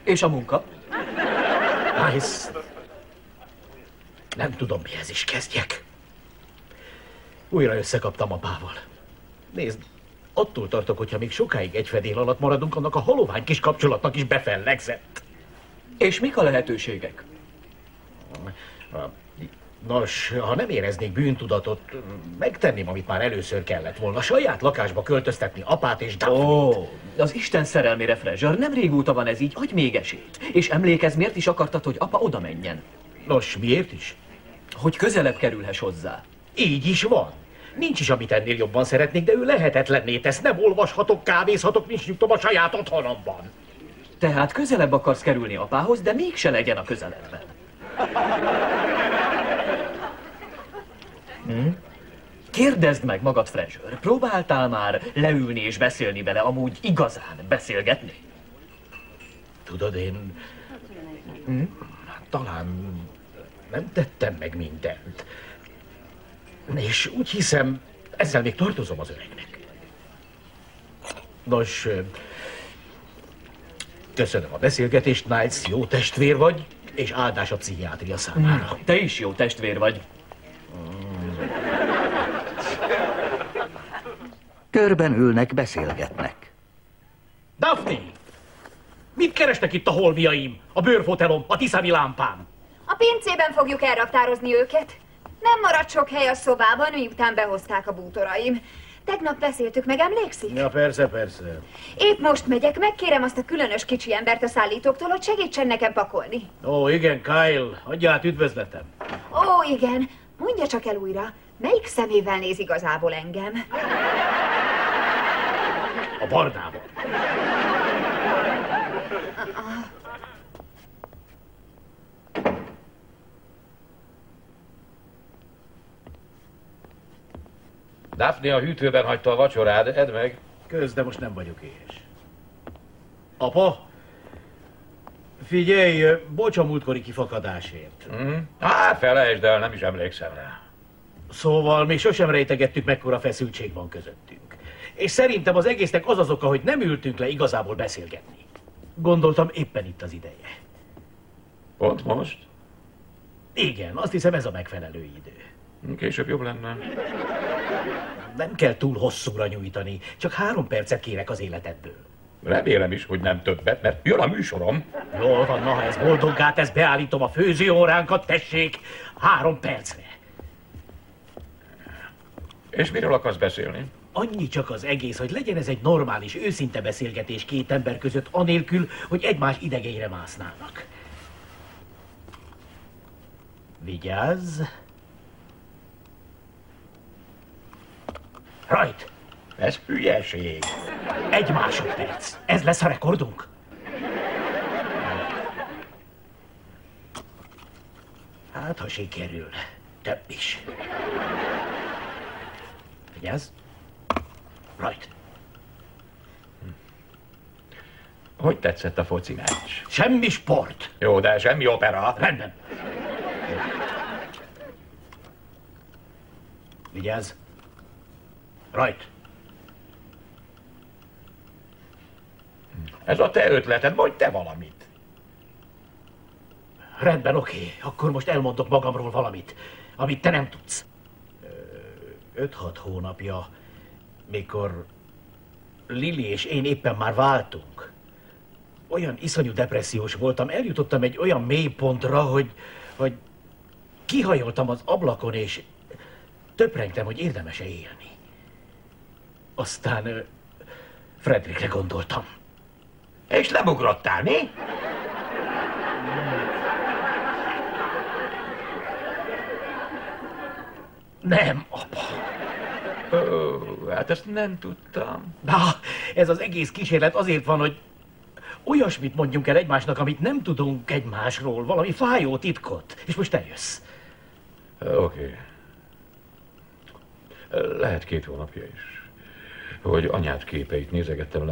És a munka? Nice. Nem tudom, mihez is kezdjek. Újra összekaptam apával. Nézd, attól tartok, hogyha még sokáig egy fedél alatt maradunk, annak a halovány kis kapcsolatnak is befellegzett. És mik a lehetőségek? Nos, ha nem éreznék bűntudatot, megtenném, amit már először kellett volna. Saját lakásba költöztetni apát és Daphne-t. Ó, az Isten szerelmére, Fraser, nem régóta van ez így, adj még esélyt. És emlékezz, miért is akartad, hogy apa oda menjen? Nos, miért is? Hogy közelebb kerülhess hozzá. Így is van. Nincs is, amit ennél jobban szeretnék, de ő lehetetlenné tesz. Nem olvashatok, kávézhatok, nincs nyugtom a saját otthonomban. Tehát közelebb akarsz kerülni apához, de mégse legyen a közeledben. Kérdezd meg magad, Fraser, próbáltál már leülni és beszélni vele, amúgy igazán beszélgetni? Tudod, én... talán nem tettem meg mindent. És úgy hiszem, ezzel még tartozom az öregnek. Nos, köszönöm a beszélgetést, Niles, jó testvér vagy, és áldás a pszichiátria számára. Te is jó testvér vagy. Körben ülnek, beszélgetnek. Daphne! Mit keresnek itt a holmiaim? A bőrfotelom, a tiszami lámpám? A pincében fogjuk elraktározni őket. Nem maradt sok hely a szobában, miután behozták a bútoraim. Tegnap beszéltük meg, emlékszik? Ja, persze, persze. Épp most megyek, megkérem azt a különös kicsi embert a szállítóktól, hogy segítsen nekem pakolni. Ó, igen, Kyle, adja át üdvözletem. Ó, igen, mondja csak el újra, melyik szemével néz igazából engem? A bardával. Daphne a hűtőben hagyta a vacsorád, edd meg. Kösz, de most nem vagyok éhes. Apa? Figyelj, bocs a múltkori kifakadásért. Hát, felejtsd el, nem is emlékszem rá. Szóval még sosem rejtegettük, mekkora feszültség van közöttünk. És szerintem az egésznek az az oka, hogy nem ültünk le igazából beszélgetni. Gondoltam, éppen itt az ideje. Pont most? Igen, azt hiszem ez a megfelelő idő. Később jobb lenne. Nem kell túl hosszúra nyújtani, csak 3 percet kérek az életedből. Remélem is, hogy nem többet, mert jön a műsorom. Jól van, na ha ez boldoggá tesz, beállítom a főzőóránkat, tessék, 3 percre. És miről akarsz beszélni? Annyi csak az egész, hogy legyen ez egy normális, őszinte beszélgetés két ember között, anélkül, hogy egymás idegeire másznának. Vigyázz! Rajt! Ez hülyeség. 1 másodperc. Ez lesz a rekordunk. Hát, ha sikerül. Több is. Vigyázz! Rajt! Hogy tetszett a foci meccs? Semmi sport! Jó, de semmi opera. Rendben. Vigyázz! Rajt! Ez a te ötleted, mondj te valamit. Rendben, oké. Akkor most elmondok magamról valamit, amit te nem tudsz. 5-6 hónapja, mikor Lili és én éppen már váltunk, olyan iszonyú depressziós voltam, eljutottam egy olyan mélypontra, hogy kihajoltam az ablakon, és töprengtem, hogy érdemes-e élni. Aztán Frederickre gondoltam. És lebugrottál, mi? Nem, apa. Hát ezt nem tudtam. Na, ez az egész kísérlet azért van, hogy olyasmit mondjunk el egymásnak, amit nem tudunk egymásról, valami fájó titkot. És most eljössz. Oké. Lehet 2 hónapja is. Hogy anyád képeit nézegettem